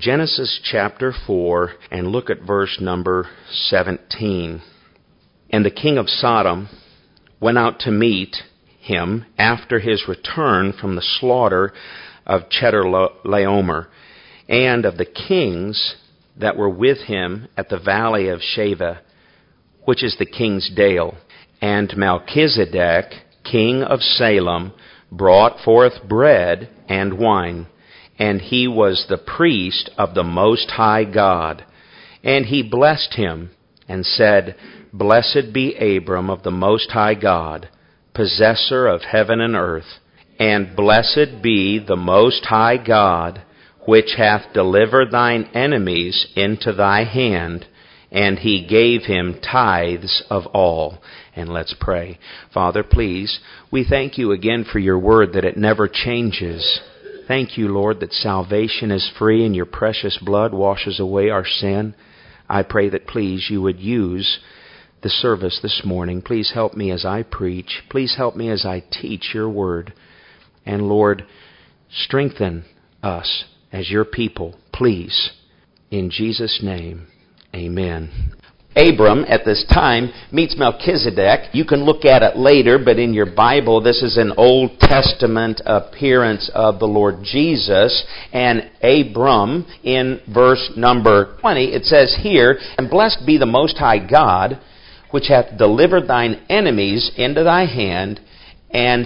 Genesis chapter 4, and look at verse number 17. And the king of Sodom went out to meet him after his return from the slaughter of Chedorlaomer, and of the kings that were with him at the valley of Shaveh, which is the king's dale. And Melchizedek, king of Salem, brought forth bread and wine, and he was the priest of the Most High God. And he blessed him, and said, Blessed be Abram of the Most High God, possessor of heaven and earth, and blessed be the Most High God, which hath delivered thine enemies into thy hand. And he gave him tithes of all. And let's pray. Father, please, we thank you again for your word that it never changes. Thank you, Lord, that salvation is free and your precious blood washes away our sin. I pray that, please, you would use the service this morning. Please help me as I preach. Please help me as I teach your word. And, Lord, strengthen us as your people, please. In Jesus' name, amen. Abram, at this time, meets Melchizedek. You can look at it later, but in your Bible, this is an Old Testament appearance of the Lord Jesus. And Abram, in verse number 20, it says here, And blessed be the Most High God, which hath delivered thine enemies into thy hand. And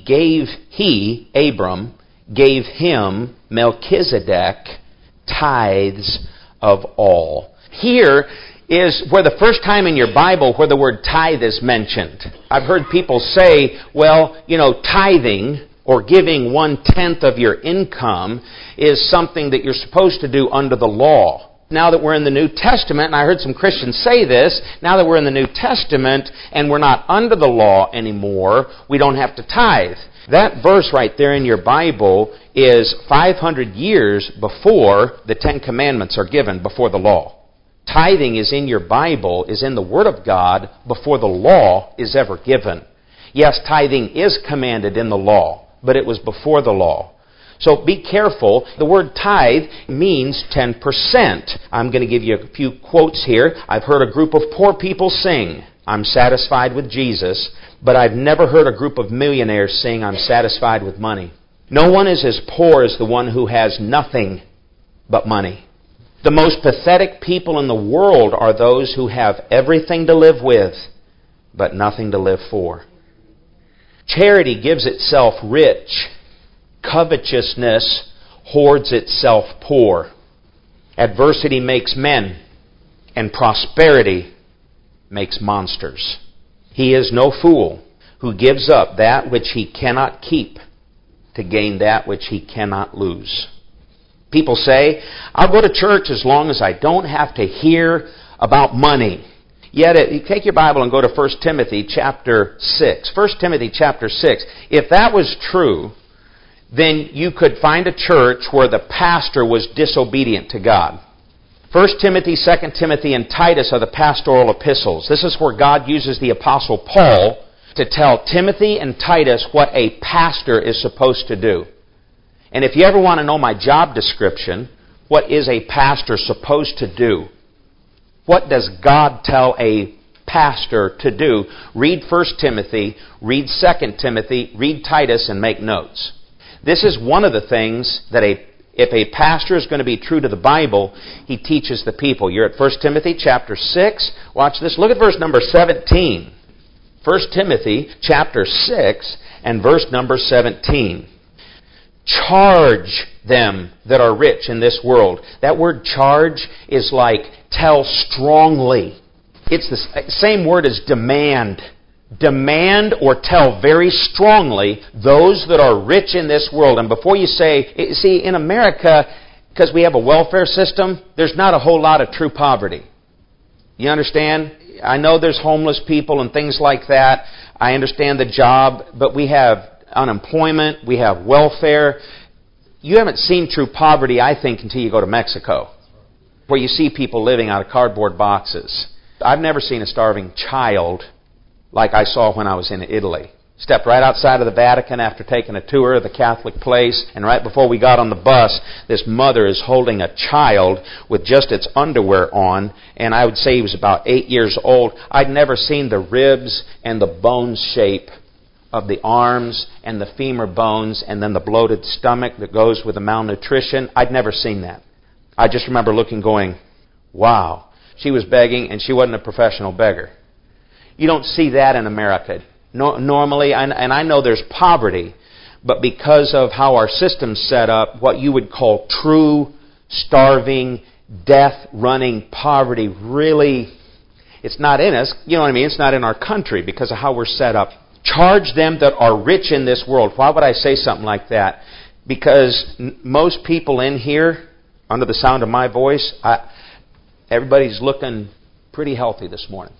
Abram, gave him, Melchizedek, tithes of all. Here is where the first time in your Bible where the word tithe is mentioned. I've heard people say, well, tithing or giving 1/10 of your income is something that you're supposed to do under the law. Now that we're in the New Testament, and I heard some Christians say this, now that we're in the New Testament and we're not under the law anymore, we don't have to tithe. That verse right there in your Bible is 500 years before the Ten Commandments are given, before the law. Tithing is in your Bible, is in the Word of God, before the law is ever given. Yes, tithing is commanded in the law, but it was before the law. So be careful. The word tithe means 10%. I'm going to give you a few quotes here. I've heard a group of poor people sing, I'm satisfied with Jesus, but I've never heard a group of millionaires sing, I'm satisfied with money. No one is as poor as the one who has nothing but money. The most pathetic people in the world are those who have everything to live with, but nothing to live for. Charity gives itself rich. Covetousness hoards itself poor. Adversity makes men, and prosperity makes monsters. He is no fool who gives up that which he cannot keep to gain that which he cannot lose. People say, I'll go to church as long as I don't have to hear about money. Yet, you take your Bible and go to 1 Timothy chapter 6. 1 Timothy chapter 6. If that was true, then you could find a church where the pastor was disobedient to God. 1 Timothy, 2 Timothy, and Titus are the pastoral epistles. This is where God uses the Apostle Paul to tell Timothy and Titus what a pastor is supposed to do. And if you ever want to know my job description, what is a pastor supposed to do? What does God tell a pastor to do? Read 1 Timothy, read 2 Timothy, read Titus, and make notes. This is one of the things that if a pastor is going to be true to the Bible, he teaches the people. You're at 1 Timothy chapter 6. Watch this. Look at verse number 17. 1 Timothy chapter 6 and verse number 17. Charge them that are rich in this world. That word charge is like tell strongly. It's the same word as demand. Demand or tell very strongly those that are rich in this world. And before you say, see, in America, because we have a welfare system, there's not a whole lot of true poverty. You understand? I know there's homeless people and things like that. I understand the job, but we have unemployment, we have welfare. You haven't seen true poverty, I think, until you go to Mexico, where you see people living out of cardboard boxes. I've never seen a starving child like I saw when I was in Italy. Stepped right outside of the Vatican after taking a tour of the Catholic place, and right before we got on the bus, this mother is holding a child with just its underwear on, and I would say he was about 8 years old. I'd never seen the ribs and the bone shape of the arms and the femur bones and then the bloated stomach that goes with the malnutrition. I'd never seen that. I just remember looking going, wow. She was begging, and she wasn't a professional beggar. You don't see that in America. Normally, and I know there's poverty, but because of how our system's set up, what you would call true, starving, death-running poverty really, it's not in us. You know what I mean? It's not in our country because of how we're set up. Charge them that are rich in this world. Why would I say something like that? Because most people in here, under the sound of my voice, everybody's looking pretty healthy this morning.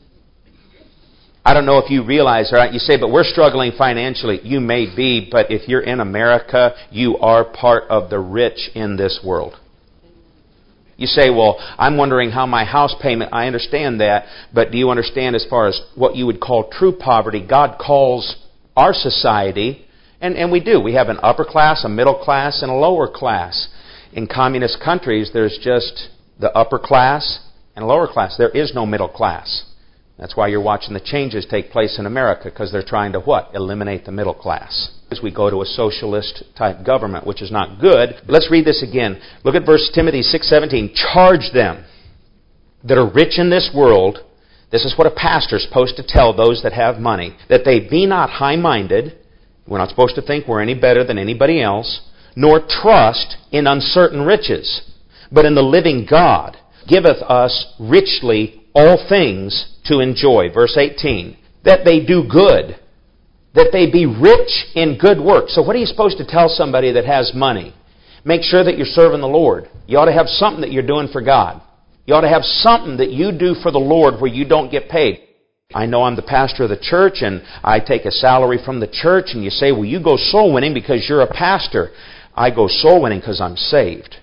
I don't know if you realize, all right, you say, but we're struggling financially. You may be, but if you're in America, you are part of the rich in this world. You say, well, I'm wondering how my house payment, I understand that, but do you understand as far as what you would call true poverty? God calls our society, and we do. We have an upper class, a middle class, and a lower class. In communist countries, there's just the upper class and lower class. There is no middle class. That's why you're watching the changes take place in America, because they're trying to what? Eliminate the middle class. As we go to a socialist type government, which is not good. Let's read this again. Look at verse Timothy 6:17. Charge them that are rich in this world. This is what a pastor is supposed to tell those that have money. That they be not high-minded. We're not supposed to think we're any better than anybody else. Nor trust in uncertain riches. But in the living God giveth us richly all things to enjoy. Verse 18. That they do good. That they be rich in good works. So what are you supposed to tell somebody that has money? Make sure that you're serving the Lord. You ought to have something that you're doing for God. You ought to have something that you do for the Lord where you don't get paid. I know I'm the pastor of the church and I take a salary from the church, and you say, well, you go soul winning because you're a pastor. I go soul winning because I'm saved.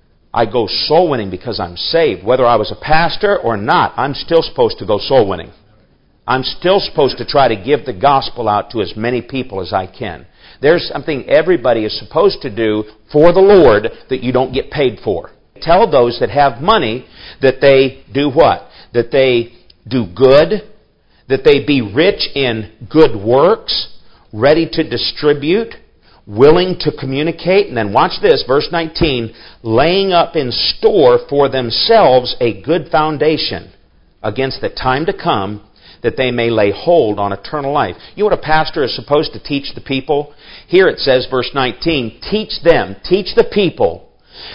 I go soul winning because I'm saved. Whether I was a pastor or not, I'm still supposed to go soul winning. I'm still supposed to try to give the gospel out to as many people as I can. There's something everybody is supposed to do for the Lord that you don't get paid for. Tell those that have money that they do what? That they do good, that they be rich in good works, ready to distribute, willing to communicate, and then watch this, verse 19, laying up in store for themselves a good foundation against the time to come, that they may lay hold on eternal life. You know what a pastor is supposed to teach the people? Here it says, verse 19, teach the people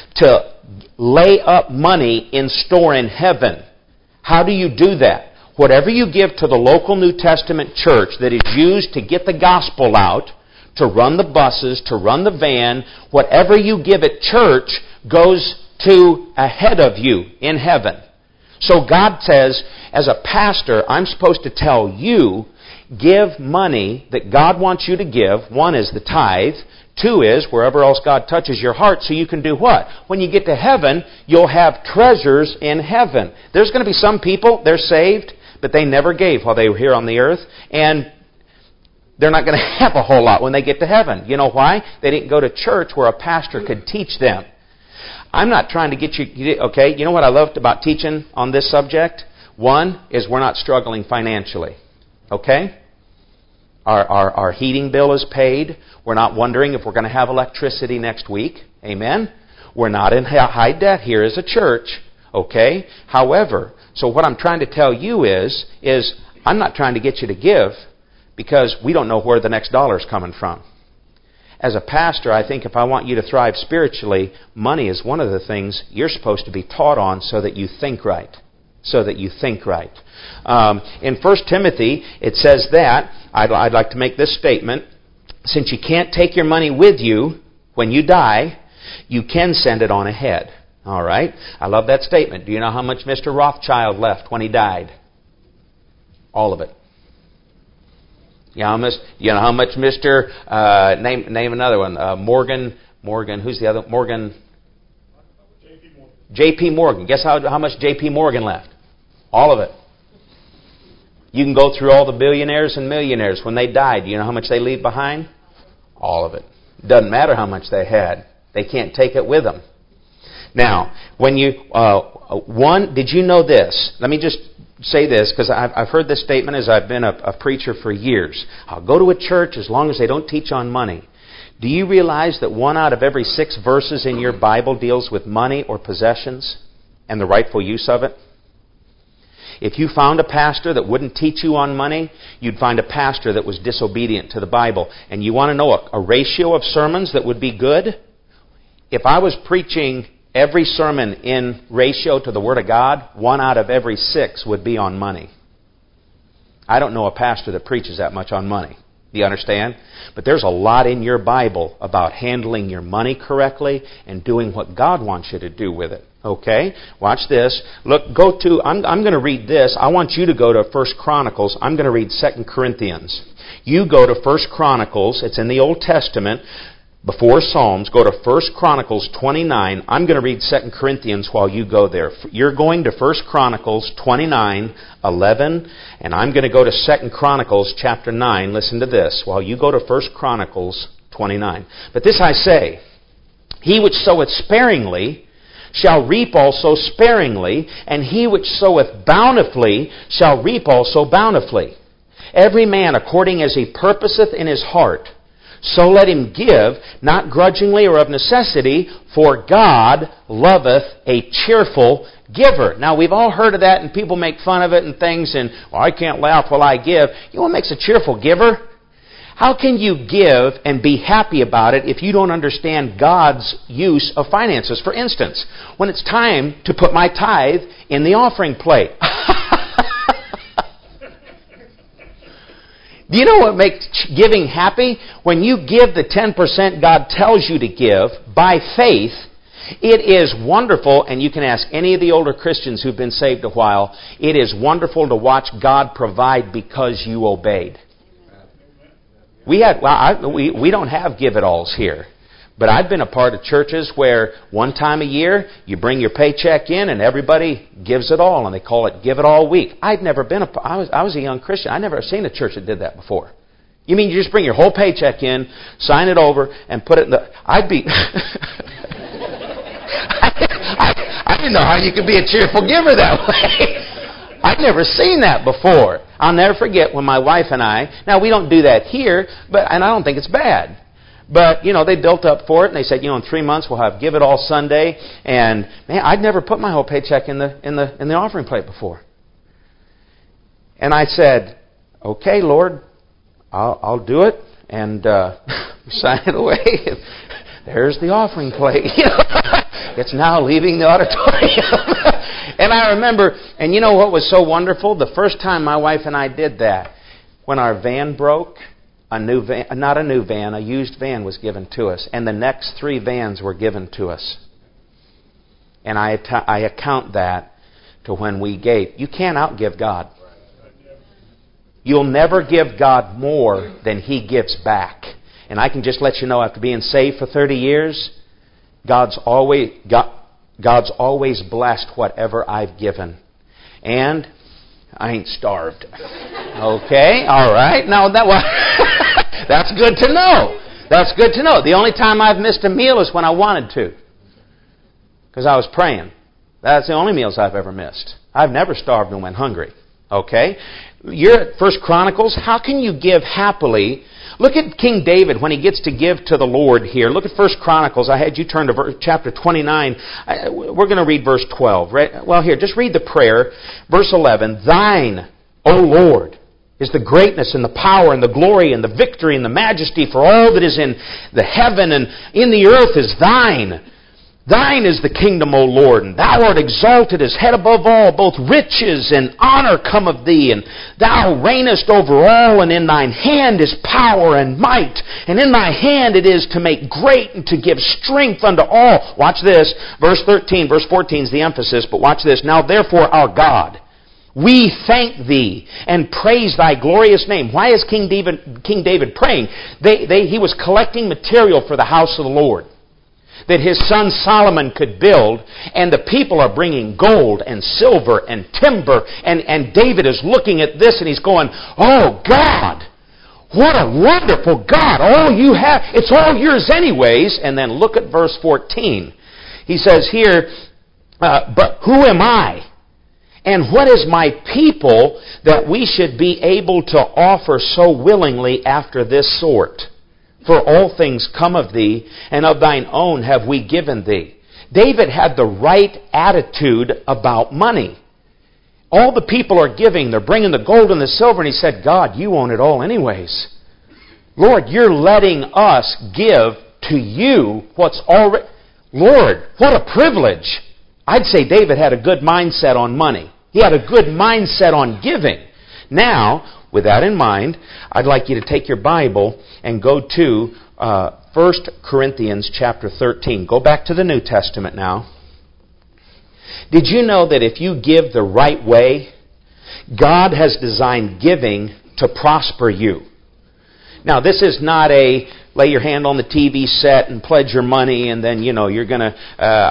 to lay up money in store in heaven. How do you do that? Whatever you give to the local New Testament church that is used to get the gospel out, to run the buses, to run the van, whatever you give at church goes to ahead of you in heaven. So God says, as a pastor, I'm supposed to tell you, give money that God wants you to give. One is the tithe. Two is wherever else God touches your heart, so you can do what? When you get to heaven, you'll have treasures in heaven. There's going to be some people, they're saved, but they never gave while they were here on the earth, and they're not going to have a whole lot when they get to heaven. You know why? They didn't go to church where a pastor could teach them. I'm not trying to get you... Okay, you know what I loved about teaching on this subject? One is we're not struggling financially. Okay? Our heating bill is paid. We're not wondering if we're going to have electricity next week. Amen? We're not in high debt here as a church. Okay? However, so what I'm trying to tell you is I'm not trying to get you to give because we don't know where the next dollar is coming from. As a pastor, I think if I want you to thrive spiritually, money is one of the things you're supposed to be taught on so that you think right. So that you think right. In 1 Timothy, it says that, I'd like to make this statement, since you can't take your money with you when you die, you can send it on ahead. All right? I love that statement. Do you know how much Mr. Rothschild left when he died? All of it. You know how much Mr. Name another one. Morgan, who's the other? Morgan. J.P. Morgan. Guess how much J.P. Morgan left? All of it. You can go through all the billionaires and millionaires. When they died, you know how much they leave behind? All of it. Doesn't matter how much they had. They can't take it with them. Now, when you, did you know this? Let me just say this, because I've heard this statement as I've been a preacher for years. I'll go to a church as long as they don't teach on money. Do you realize that 1 out of every 6 verses in your Bible deals with money or possessions and the rightful use of it? If you found a pastor that wouldn't teach you on money, you'd find a pastor that was disobedient to the Bible. And you want to know a ratio of sermons that would be good? If I was preaching every sermon in ratio to the Word of God, 1 out of every 6 would be on money. I don't know a pastor that preaches that much on money. Do you understand? But there's a lot in your Bible about handling your money correctly and doing what God wants you to do with it. Okay? Watch this. Look, I'm going to read this. I want you to go to 1 Chronicles. I'm going to read 2 Corinthians. You go to 1 Chronicles. It's in the Old Testament. Before Psalms, go to 1 Chronicles 29. I'm going to read 2 Corinthians while you go there. You're going to 1 Chronicles 29, 11, and I'm going to go to 2 Chronicles chapter 9. Listen to this while you go to 1 Chronicles 29. But this I say, he which soweth sparingly shall reap also sparingly, and he which soweth bountifully shall reap also bountifully. Every man according as he purposeth in his heart, so let him give, not grudgingly or of necessity, for God loveth a cheerful giver. Now, we've all heard of that, and people make fun of it and things, and, well, I can't laugh while I give. You know what makes a cheerful giver? How can you give and be happy about it if you don't understand God's use of finances? For instance, when it's time to put my tithe in the offering plate. Do you know what makes giving happy? When you give the 10% God tells you to give by faith, it is wonderful, and you can ask any of the older Christians who've been saved a while, it is wonderful to watch God provide because you obeyed. We don't have give-it-alls here. But I've been a part of churches where one time a year, you bring your paycheck in and everybody gives it all, and they call it Give It All Week. I was a young Christian. I'd never seen a church that did that before. You mean you just bring your whole paycheck in, sign it over, and put it in the... I didn't know how you could be a cheerful giver that way. I'd never seen that before. I'll never forget when my wife and I... Now, we don't do that here, and I don't think it's bad. But, they built up for it, and they said, in 3 months we'll have Give It All Sunday. And, man, I'd never put my whole paycheck in the offering plate before. And I said, okay, Lord, I'll do it. And sign it away. There's the offering plate. It's now leaving the auditorium. And I remember, and you know what was so wonderful? The first time my wife and I did that, when our van broke, a used van was given to us. And the next 3 vans were given to us. And I account that to when we gave. You can't outgive God. You'll never give God more than He gives back. And I can just let you know, after being saved for 30 years, God's always blessed whatever I've given. And I ain't starved. Okay, all right. Now that's good to know. That's good to know. The only time I've missed a meal is when I wanted to, because I was praying. That's the only meals I've ever missed. I've never starved and went hungry. Okay? You're at 1 Chronicles. How can you give happily? Look at King David when he gets to give to the Lord here. Look at 1 Chronicles. I had you turn to chapter 29. We're going to read verse 12. Right? Well, here, just read the prayer. Verse 11. Thine, O Lord, is the greatness and the power and the glory and the victory and the majesty, for all that is in the heaven and in the earth is thine. Thine is the kingdom, O Lord, and thou art exalted as head above all. Both riches and honor come of thee, and thou reignest over all, and in thine hand is power and might, and in thy hand it is to make great and to give strength unto all. Watch this. Verse 13, verse 14 is the emphasis, but watch this. Now therefore, our God, we thank Thee and praise Thy glorious name. Why is King David praying? He was collecting material for the house of the Lord. that his son Solomon could build, and the people are bringing gold and silver and timber, and David is looking at this and he's going, oh God, what a wonderful God, all you have, it's all yours anyways. And then look at verse 14. He says here, but who am I? And what is my people that we should be able to offer so willingly after this sort? For all things come of thee, and of thine own have we given thee. David had the right attitude about money. All the people are giving. They're bringing the gold and the silver. And he said, God, you own it all anyways. Lord, you're letting us give to you what's already... Lord, what a privilege. I'd say David had a good mindset on money. He had a good mindset on giving. Now, with that in mind, I'd like you to take your Bible and go to 1 Corinthians chapter 13. Go back to the New Testament now. Did you know that if you give the right way, God has designed giving to prosper you? Now, this is not a lay your hand on the TV set and pledge your money and then, you're going to...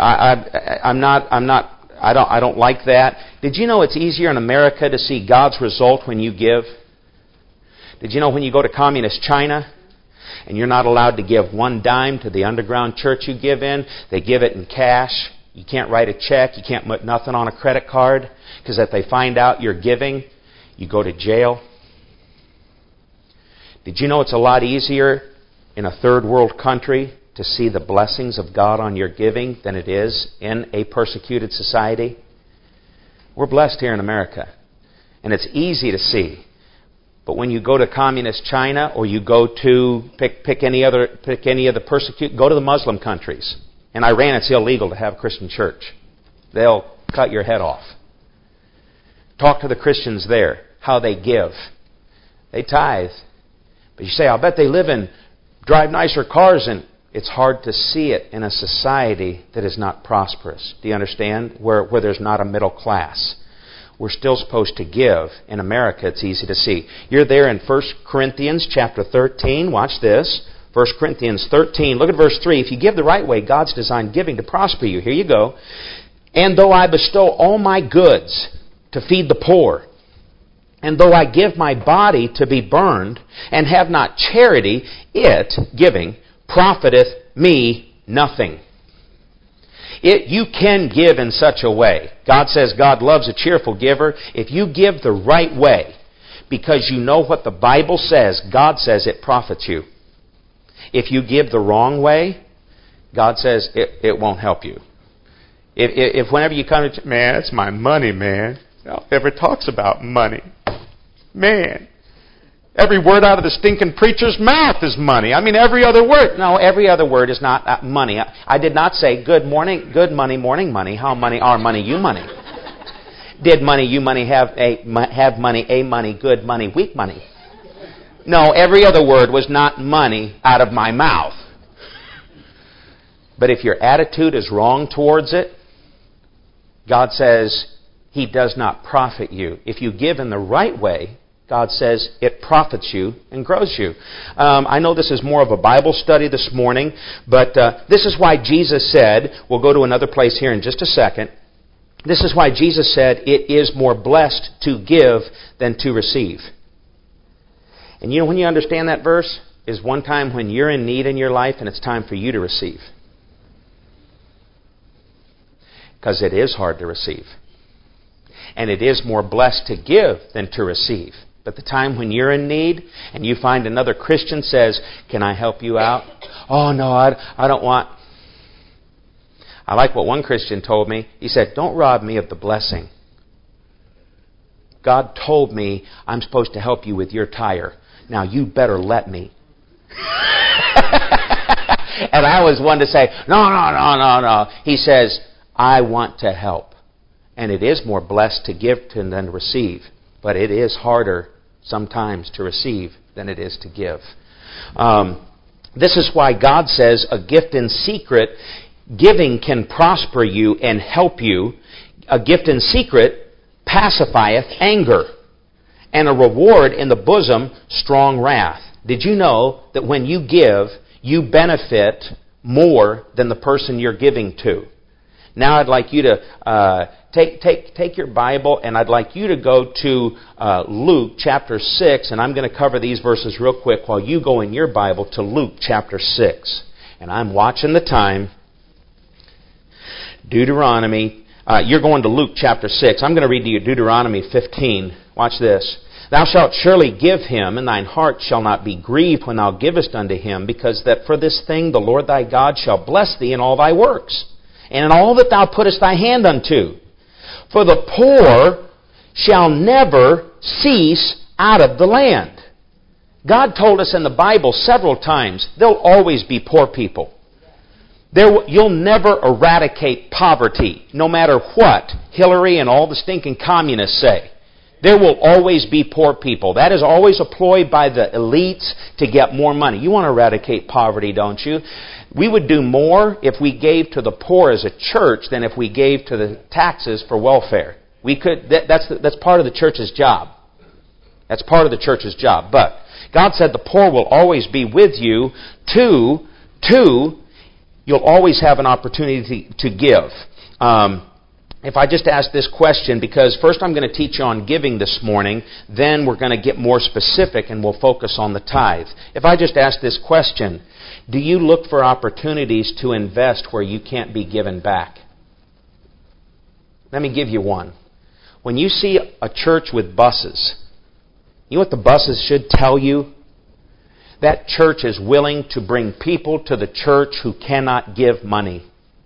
I don't like that. Did you know it's easier in America to see God's result when you give? Did you know when you go to communist China and you're not allowed to give one dime to the underground church you give in, they give it in cash. You can't write a check. You can't put nothing on a credit card because if they find out you're giving, you go to jail. Did you know it's a lot easier in a third world country to see the blessings of God on your giving than it is in a persecuted society? We're blessed here in America, and it's easy to see. But when you go to communist China, or you go to pick any of the persecuted, go to the Muslim countries. In Iran, it's illegal to have a Christian church. They'll cut your head off. Talk to the Christians there, how they give. They tithe. But you say, I'll bet they drive nicer cars, and it's hard to see it in a society that is not prosperous. Do you understand? Where there's not a middle class. We're still supposed to give. In America, it's easy to see. You're there in 1 Corinthians chapter 13. Watch this. 1 Corinthians 13. Look at verse 3. If you give the right way, God's designed giving to prosper you. Here you go. And though I bestow all my goods to feed the poor, and though I give my body to be burned, and have not charity, it, giving, profiteth me nothing. You can give in such a way. God says God loves a cheerful giver. If you give the right way, because you know what the Bible says, God says it profits you. If you give the wrong way, God says it won't help you. If whenever you come to, man, it's my money, man. Never talks about money. Man. Every word out of the stinking preacher's mouth is money. I mean, every other word. No, every other word is not money. I did not say good morning, good money, morning money. How money, our money, you money. Did money, you money, have money, a money, good money, weak money. No, every other word was not money out of my mouth. But if your attitude is wrong towards it, God says He does not profit you. If you give in the right way, God says it profits you and grows you. I know this is more of a Bible study this morning, but this is why Jesus said, we'll go to another place here in just a second, this is why Jesus said it is more blessed to give than to receive. And you know when you understand that verse, is one time when you're in need in your life and it's time for you to receive. Because it is hard to receive. And it is more blessed to give than to receive. But the time when you're in need and you find another Christian says, can I help you out? Oh, no, I don't want. I like what one Christian told me. He said, don't rob me of the blessing. God told me I'm supposed to help you with your tire. Now you better let me. And I was one to say, no. He says, I want to help. And it is more blessed to give than to receive. But it is harder sometimes to receive than it is to give. This is why God says a gift in secret, giving can prosper you and help you. A gift in secret pacifieth anger, and a reward in the bosom strong wrath. Did you know that when you give, you benefit more than the person you're giving to. Now I'd like you to take your Bible, and I'd like you to go to Luke chapter 6, and I'm going to cover these verses real quick while you go in your Bible to Luke chapter 6. And I'm watching the time. Deuteronomy. You're going to Luke chapter 6. I'm going to read to you Deuteronomy 15. Watch this. Thou shalt surely give him, and thine heart shall not be grieved when thou givest unto him, because that for this thing the Lord thy God shall bless thee in all thy works, and in all that thou puttest thy hand unto. For the poor shall never cease out of the land. God told us in the Bible several times, there'll always be poor people. You'll never eradicate poverty, no matter what Hillary and all the stinking communists say. There will always be poor people. That is always a ploy by the elites to get more money. You want to eradicate poverty, don't you? We would do more if we gave to the poor as a church than if we gave to the taxes for welfare. We could. That's part of the church's job. That's part of the church's job. But God said the poor will always be with you. Two, you'll always have an opportunity to give. If I just ask this question, because first I'm going to teach you on giving this morning, then we're going to get more specific and we'll focus on the tithe. If I just ask this question, do you look for opportunities to invest where you can't be given back? Let me give you one. When you see a church with buses, you know what the buses should tell you? That church is willing to bring people to the church who cannot give money.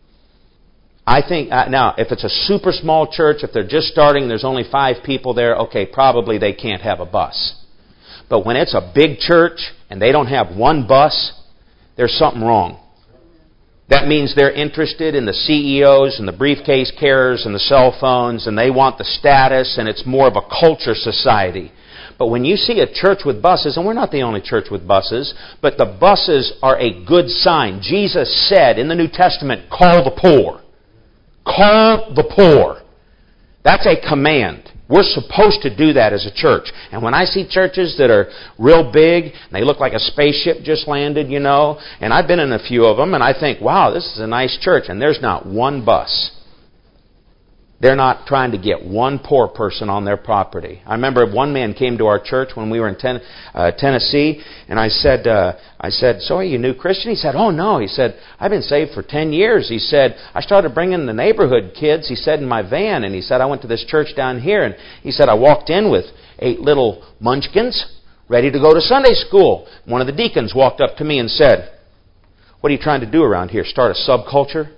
I think, now, if it's a super small church, if they're just starting, there's only 5 people there, okay, probably they can't have a bus. But when it's a big church and they don't have one bus, there's something wrong. That means they're interested in the CEOs and the briefcase carriers and the cell phones, and they want the status, and it's more of a culture society. But when you see a church with buses, and we're not the only church with buses, but the buses are a good sign. Jesus said in the New Testament, call the poor. Call the poor. That's a command. We're supposed to do that as a church. And when I see churches that are real big, and they look like a spaceship just landed, you know, and I've been in a few of them, and I think, wow, this is a nice church, and there's not one bus. They're not trying to get one poor person on their property. I remember one man came to our church when we were in Tennessee, and I said, so are you a new Christian? He said, oh no. He said, I've been saved for 10 years. He said, I started bringing the neighborhood kids, he said, in my van, and he said, I went to this church down here, and he said, I walked in with 8 little munchkins ready to go to Sunday school. One of the deacons walked up to me and said, what are you trying to do around here? Start a subculture?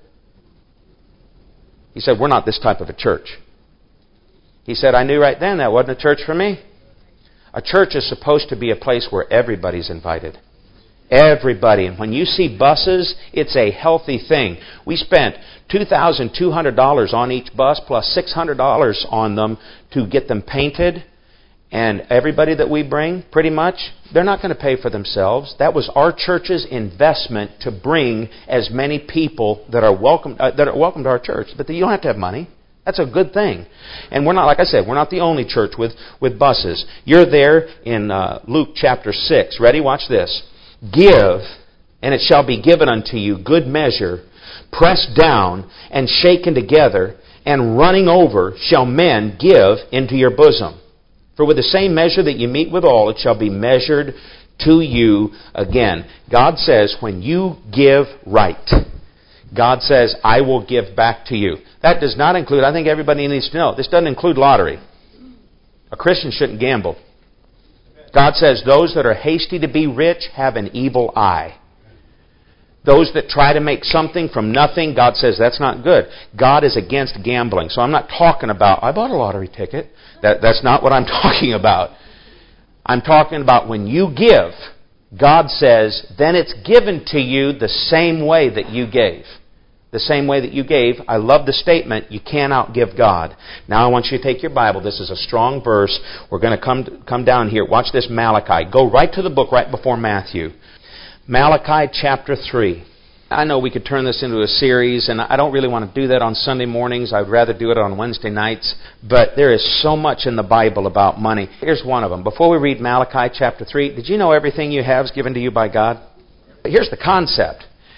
He said, we're not this type of a church. He said, I knew right then that wasn't a church for me. A church is supposed to be a place where everybody's invited. Everybody. And when you see buses, it's a healthy thing. We spent $2,200 on each bus plus $600 on them to get them painted. And everybody that we bring, pretty much, they're not going to pay for themselves. That was our church's investment to bring as many people that are welcome to our church. But you don't have to have money. That's a good thing. And we're not, like I said, we're not the only church with buses. You're there in Luke chapter 6. Ready? Watch this. Give, and it shall be given unto you, good measure, pressed down and shaken together, and running over shall men give into your bosom. For with the same measure that you meet withal, it shall be measured to you again. God says, when you give right, God says, I will give back to you. That does not include, I think everybody needs to know, this doesn't include lottery. A Christian shouldn't gamble. God says, those that are hasty to be rich have an evil eye. Those that try to make something from nothing, God says that's not good. God is against gambling. So I'm not talking about, I bought a lottery ticket. That's not what I'm talking about. I'm talking about when you give, God says, then it's given to you the same way that you gave. The same way that you gave. I love the statement, you can't outgive God. Now I want you to take your Bible. This is a strong verse. We're going to come down here. Watch this Malachi. Go right to the book right before Matthew. Malachi chapter 3. I know we could turn this into a series, and I don't really want to do that on Sunday mornings. I'd rather do it on Wednesday nights. But there is so much in the Bible about money. Here's one of them. Before we read Malachi chapter 3, did you know everything you have is given to you by God? Here's the concept.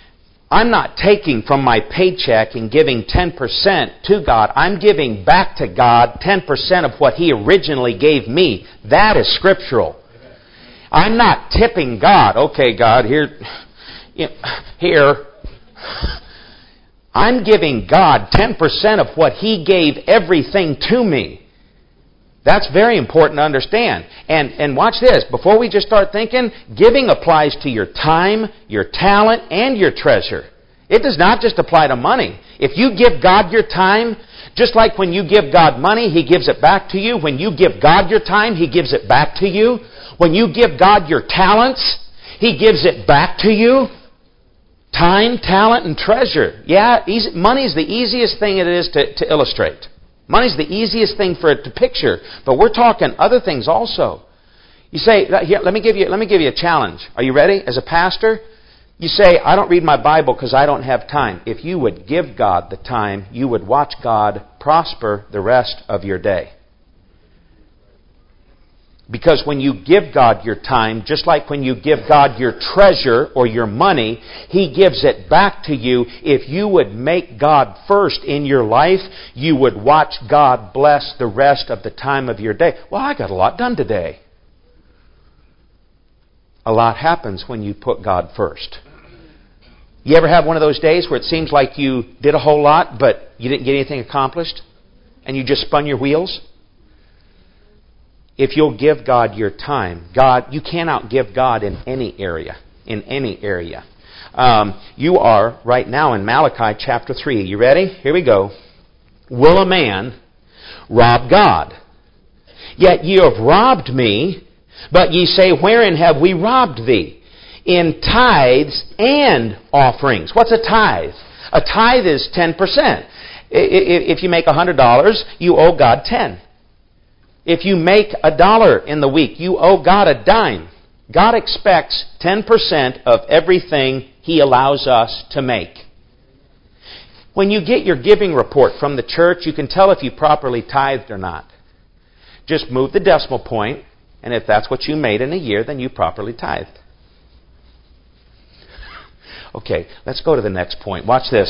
I'm not taking from my paycheck and giving 10% to God. I'm giving back to God 10% of what He originally gave me. That is scriptural. I'm not tipping God. Okay, God, here. I'm giving God 10% of what He gave everything to me. That's very important to understand. And watch this. Before we just start thinking, giving applies to your time, your talent, and your treasure. It does not just apply to money. If you give God your time, just like when you give God money, He gives it back to you. When you give God your time, He gives it back to you. When you give God your talents, He gives it back to you. Time, talent, and treasure. Yeah, money is the easiest thing it is to illustrate. Money's the easiest thing for it to picture, but we're talking other things also. You say, here, let me give you a challenge. Are you ready? As a pastor, you say, I don't read my Bible because I don't have time. If you would give God the time, you would watch God prosper the rest of your day. Because when you give God your time, just like when you give God your treasure or your money, He gives it back to you. If you would make God first in your life, you would watch God bless the rest of the time of your day. Well, I got a lot done today. A lot happens when you put God first. You ever have one of those days where it seems like you did a whole lot, but you didn't get anything accomplished? And you just spun your wheels? If you'll give God your time, you cannot give God in any area. In any area. You are right now in Malachi chapter 3. You ready? Here we go. Will a man rob God? Yet ye have robbed me, but ye say, wherein have we robbed thee? In tithes and offerings. What's a tithe? A tithe is 10%. If you make $100, you owe God 10. If you make $1 in the week, you owe God a dime. God expects 10% of everything He allows us to make. When you get your giving report from the church, you can tell if you properly tithed or not. Just move the decimal point, and if that's what you made in a year, then you properly tithed. Okay, let's go to the next point. Watch this.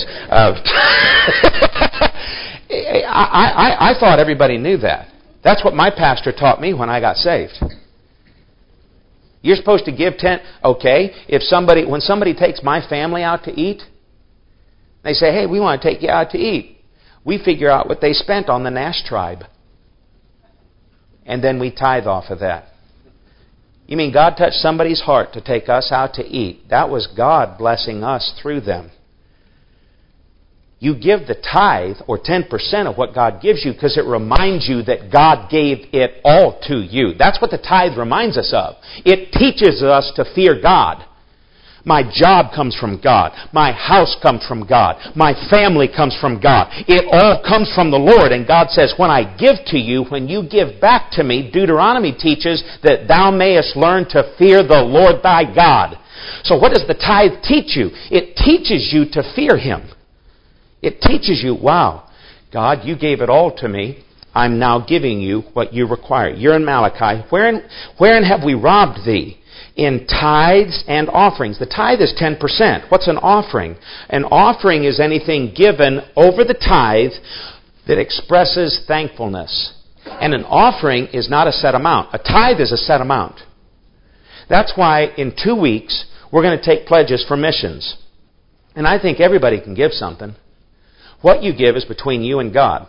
I thought everybody knew that. That's what my pastor taught me when I got saved. You're supposed to give 10. Okay, when somebody takes my family out to eat, they say, hey, we want to take you out to eat. We figure out what they spent on the Nash tribe. And then we tithe off of that. You mean God touched somebody's heart to take us out to eat? That was God blessing us through them. You give the tithe, or 10% of what God gives you, because it reminds you that God gave it all to you. That's what the tithe reminds us of. It teaches us to fear God. My job comes from God. My house comes from God. My family comes from God. It all comes from the Lord. And God says, when I give to you, when you give back to me, Deuteronomy teaches that thou mayest learn to fear the Lord thy God. So what does the tithe teach you? It teaches you to fear Him. It teaches you, wow, God, you gave it all to me. I'm now giving you what you require. You're in Malachi. Wherein have we robbed thee? In tithes and offerings. The tithe is 10%. What's an offering? An offering is anything given over the tithe that expresses thankfulness. And an offering is not a set amount. A tithe is a set amount. That's why in 2 weeks we're going to take pledges for missions. And I think everybody can give something. What you give is between you and God.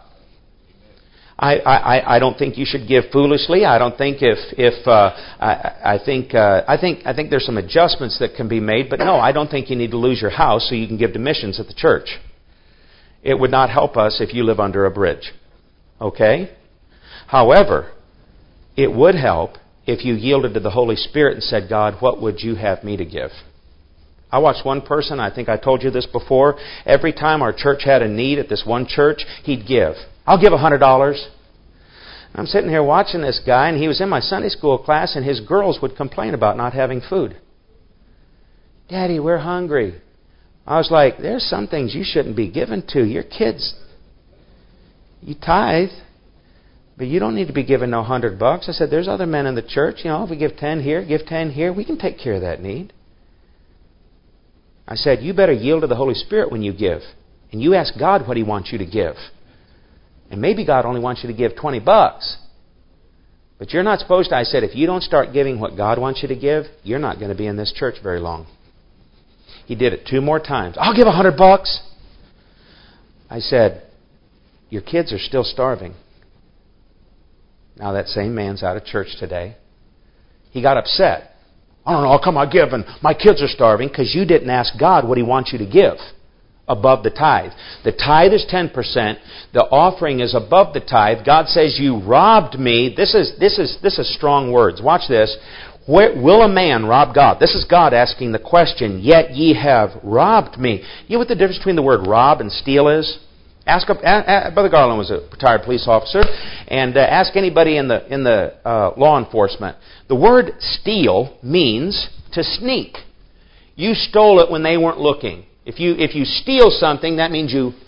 I don't think you should give foolishly. I don't think I think there's some adjustments that can be made, but no, I don't think you need to lose your house so you can give to missions at the church. It would not help us if you live under a bridge. Okay? However, it would help if you yielded to the Holy Spirit and said, God, what would you have me to give? I watched one person, I think I told you this before, every time our church had a need at this one church, he'd give. I'll give $100. I'm sitting here watching this guy, and he was in my Sunday school class, and his girls would complain about not having food. Daddy, we're hungry. I was like, there's some things you shouldn't be giving to your kids. You tithe, but you don't need to be giving no $100. I said, there's other men in the church. You know, if we give 10 here, give 10 here, we can take care of that need. I said, you better yield to the Holy Spirit when you give. And you ask God what He wants you to give. And maybe God only wants you to give $20. But you're not supposed to. I said, if you don't start giving what God wants you to give, you're not going to be in this church very long. He did it 2 more times. I'll give $100. I said, your kids are still starving. Now that same man's out of church today. He got upset. I don't know, how come I give and my kids are starving? Because you didn't ask God what He wants you to give above the tithe. The tithe is 10%. The offering is above the tithe. God says, you robbed me. This is strong words. Watch this. Will a man rob God? This is God asking the question, yet ye have robbed me. You know what the difference between the word rob and steal is? Brother Garland was a retired police officer, and ask anybody in the law enforcement. The word steal means to sneak. You stole it when they weren't looking. If you steal something, that means you...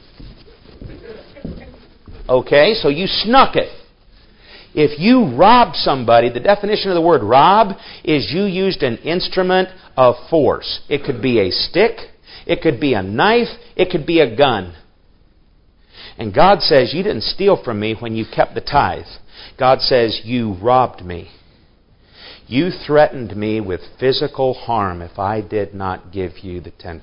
Okay, so you snuck it. If you robbed somebody, the definition of the word rob is you used an instrument of force. It could be a stick, it could be a knife, it could be a gun. And God says, you didn't steal from me when you kept the tithe. God says, you robbed me. You threatened me with physical harm if I did not give you the 10%.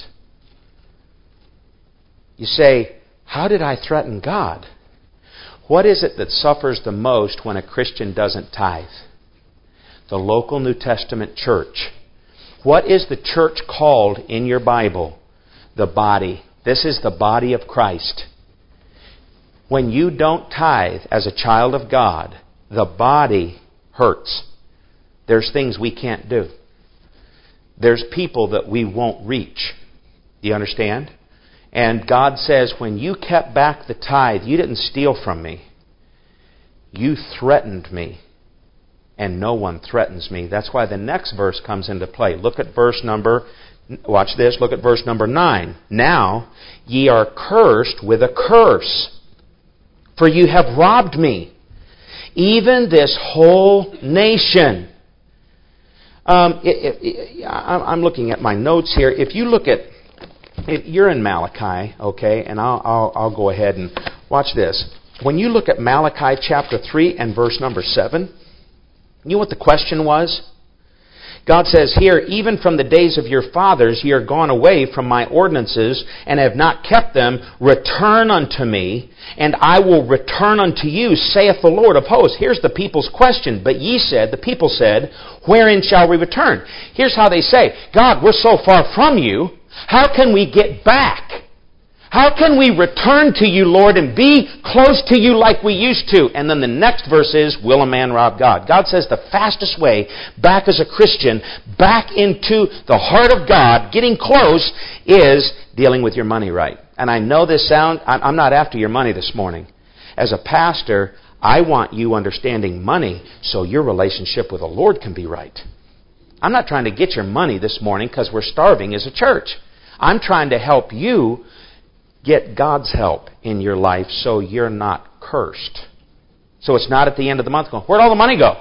You say, how did I threaten God? What is it that suffers the most when a Christian doesn't tithe? The local New Testament church. What is the church called in your Bible? The body. This is the body of Christ. When you don't tithe as a child of God, the body hurts. There's things we can't do. There's people that we won't reach. Do you understand? And God says, when you kept back the tithe, you didn't steal from me. You threatened me. And no one threatens me. That's why the next verse comes into play. Look at verse number, watch this, look at verse number 9. Now ye are cursed with a curse, for you have robbed me, even this whole nation. I'm looking at my notes here. If you look at, you're in Malachi, okay, and I'll go ahead and watch this. When you look at Malachi chapter 3 and verse number 7, you know what the question was? God says here, even from the days of your fathers ye are gone away from my ordinances, and have not kept them. Return unto me, and I will return unto you, saith the Lord of hosts. Here's the people's question. But ye said, the people said, wherein shall we return? Here's how they say, God, we're so far from you. How can we get back? How can we return to you, Lord, and be close to you like we used to? And then the next verse is, will a man rob God? God says the fastest way back as a Christian, back into the heart of God, getting close, is dealing with your money right. And I know this sounds, I'm not after your money this morning. As a pastor, I want you understanding money so your relationship with the Lord can be right. I'm not trying to get your money this morning because we're starving as a church. I'm trying to help you get God's help in your life so you're not cursed. So it's not at the end of the month going, where'd all the money go?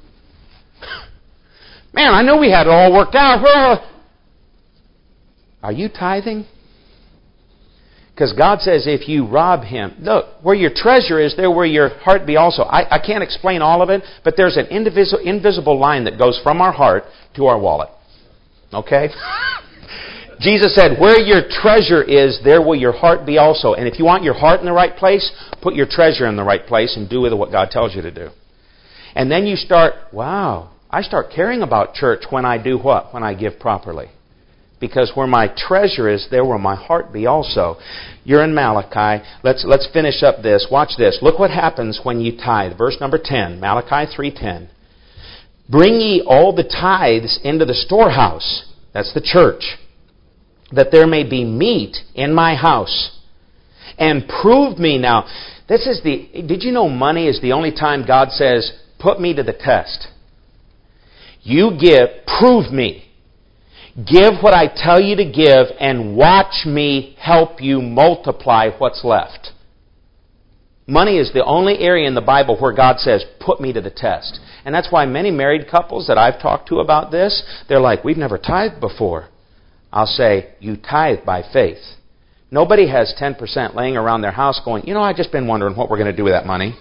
Man, I know we had it all worked out. Are you tithing? Because God says if you rob Him, look, where your treasure is, there will your heart be also. I can't explain all of it, but there's an invisible line that goes from our heart to our wallet. Okay? Jesus said, where your treasure is, there will your heart be also. And if you want your heart in the right place, put your treasure in the right place and do with it what God tells you to do. And then you start, wow, I start caring about church when I do what? When I give properly. Because where my treasure is, there will my heart be also. You're in Malachi. Let's finish up this. Watch this. Look what happens when you tithe. Verse number 10, Malachi 3:10. Bring ye all the tithes into the storehouse. That's the church. That there may be meat in my house. And prove me now. Did you know money is the only time God says, put me to the test? You give, prove me. Give what I tell you to give and watch me help you multiply what's left. Money is the only area in the Bible where God says, put me to the test. And that's why many married couples that I've talked to about this, they're like, we've never tithed before. I'll say, you tithe by faith. Nobody has 10% laying around their house going, I've just been wondering what we're going to do with that money.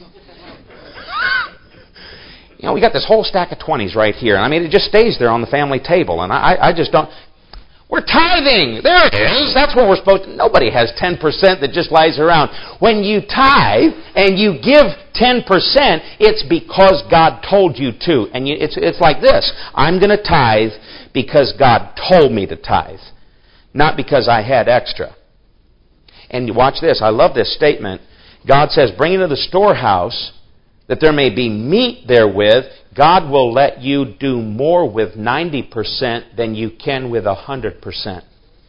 We got this whole stack of 20s right here. And it just stays there on the family table. And I just don't... We're tithing. There it is. That's what we're supposed to... Nobody has 10% that just lies around. When you tithe and you give 10%, it's because God told you to. And it's like this. I'm going to tithe because God told me to tithe. Not because I had extra. And watch this. I love this statement. God says, bring into the storehouse that there may be meat therewith. God will let you do more with 90% than you can with 100%.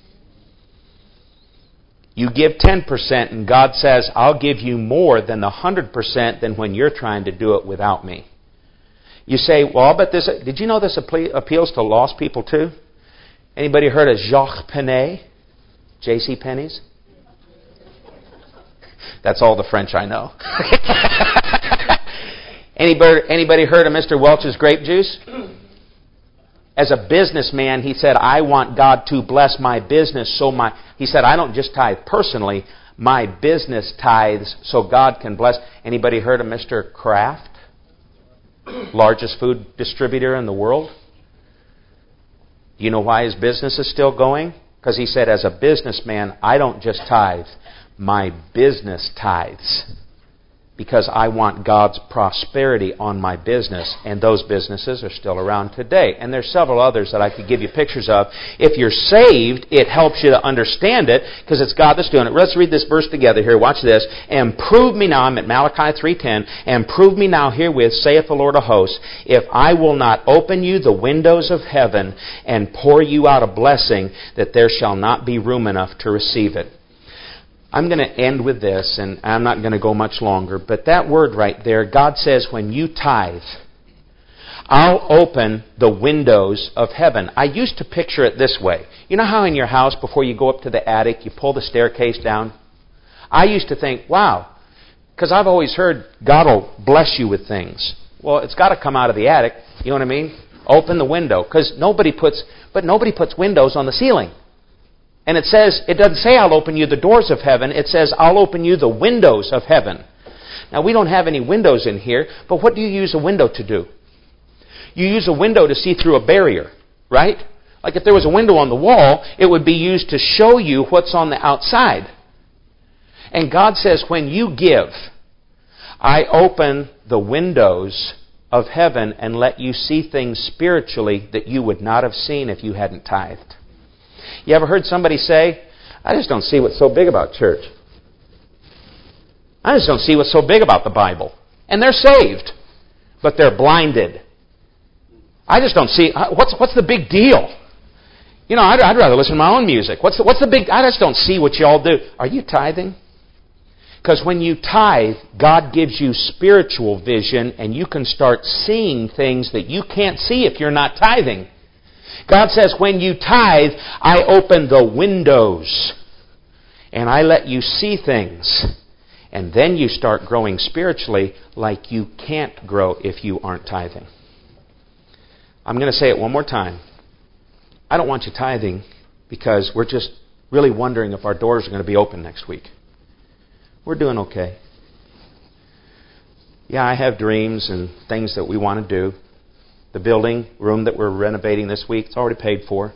You give 10% and God says, I'll give you more than the 100% than when you're trying to do it without me. You say, well, but did you know this appeals to lost people too? Anybody heard of Jacques Penney? J.C. Penney's? That's all the French I know. Anybody heard of Mr. Welch's grape juice? As a businessman, he said, I want God to bless my business. He said, I don't just tithe personally. My business tithes so God can bless. Anybody heard of Mr. Kraft? Largest food distributor in the world. Do you know why his business is still going? Because he said, as a businessman, I don't just tithe. My business tithes. Because I want God's prosperity on my business. And those businesses are still around today. And there's several others that I could give you pictures of. If you're saved, it helps you to understand it because it's God that's doing it. Let's read this verse together here. Watch this. And prove me now, I'm at Malachi 3:10, and prove me now herewith, saith the Lord of hosts, if I will not open you the windows of heaven and pour you out a blessing, that there shall not be room enough to receive it. I'm going to end with this, and I'm not going to go much longer, but that word right there, God says when you tithe, I'll open the windows of heaven. I used to picture it this way. You know how in your house, before you go up to the attic, you pull the staircase down? I used to think, wow, because I've always heard God will bless you with things. Well, it's got to come out of the attic, you know what I mean? Open the window, because nobody puts windows on the ceiling. And it doesn't say I'll open you the doors of heaven. It says I'll open you the windows of heaven. Now, we don't have any windows in here, but what do you use a window to do? You use a window to see through a barrier, right? Like if there was a window on the wall, it would be used to show you what's on the outside. And God says, when you give, I open the windows of heaven and let you see things spiritually that you would not have seen if you hadn't tithed. You ever heard somebody say, I just don't see what's so big about church. I just don't see what's so big about the Bible. And they're saved, but they're blinded. I just don't see, what's the big deal? I'd rather listen to my own music. What's the big, I just don't see what you all do. Are you tithing? Because when you tithe, God gives you spiritual vision and you can start seeing things that you can't see if you're not tithing. God says, when you tithe, I open the windows and I let you see things. And then you start growing spiritually like you can't grow if you aren't tithing. I'm going to say it one more time. I don't want you tithing because we're just really wondering if our doors are going to be open next week. We're doing okay. Yeah, I have dreams and things that we want to do. The building, room that we're renovating this week, it's already paid for.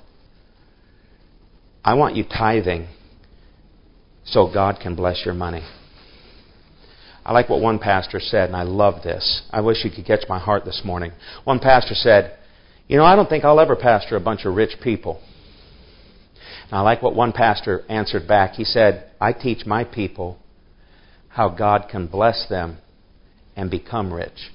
I want you tithing so God can bless your money. I like what one pastor said, and I love this. I wish you could catch my heart this morning. One pastor said, I don't think I'll ever pastor a bunch of rich people. And I like what one pastor answered back. He said, I teach my people how God can bless them and become rich.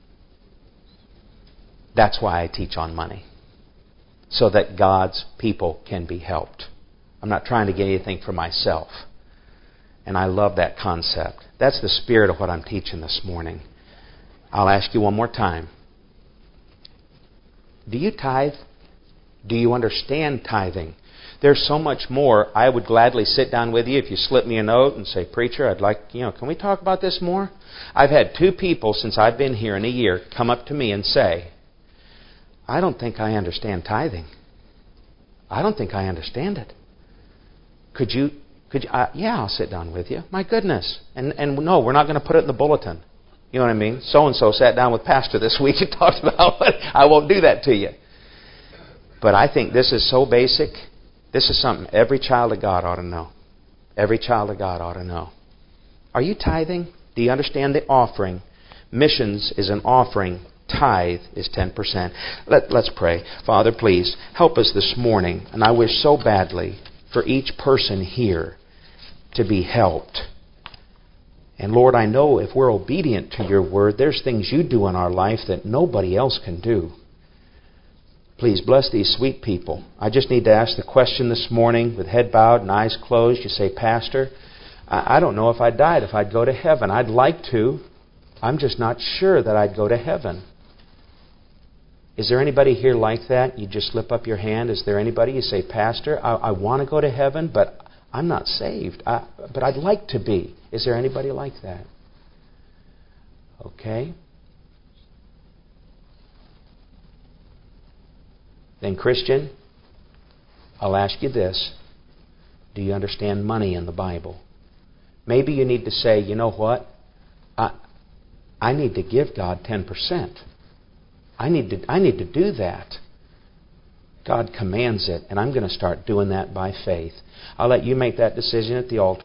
That's why I teach on money. So that God's people can be helped. I'm not trying to get anything for myself. And I love that concept. That's the spirit of what I'm teaching this morning. I'll ask you one more time. Do you tithe? Do you understand tithing? There's so much more. I would gladly sit down with you if you slip me a note and say, Preacher, I'd like, can we talk about this more? I've had 2 people since I've been here in a year come up to me and say, I don't think I understand tithing. I don't think I understand it. Could you, yeah, I'll sit down with you. My goodness. And no, we're not going to put it in the bulletin. You know what I mean? So-and-so sat down with Pastor this week and talked about it. I won't do that to you. But I think this is so basic. This is something every child of God ought to know. Every child of God ought to know. Are you tithing? Do you understand the offering? Missions is an offering. Tithe is 10%. Let's pray. Father, please help us this morning. And I wish so badly for each person here to be helped. And Lord, I know if we're obedient to your word, there's things you do in our life that nobody else can do. Please bless these sweet people. I just need to ask the question this morning with head bowed and eyes closed. You say, Pastor, I don't know if I died, if I'd go to heaven. I'd like to. I'm just not sure that I'd go to heaven. Is there anybody here like that? You just slip up your hand. Is there anybody? You say, Pastor, I want to go to heaven, but I'm not saved. But I'd like to be. Is there anybody like that? Okay. Then, Christian, I'll ask you this. Do you understand money in the Bible? Maybe you need to say, you know what? I need to give God 10%. I need to do that. God commands it, and I'm going to start doing that by faith. I'll let you make that decision at the altar.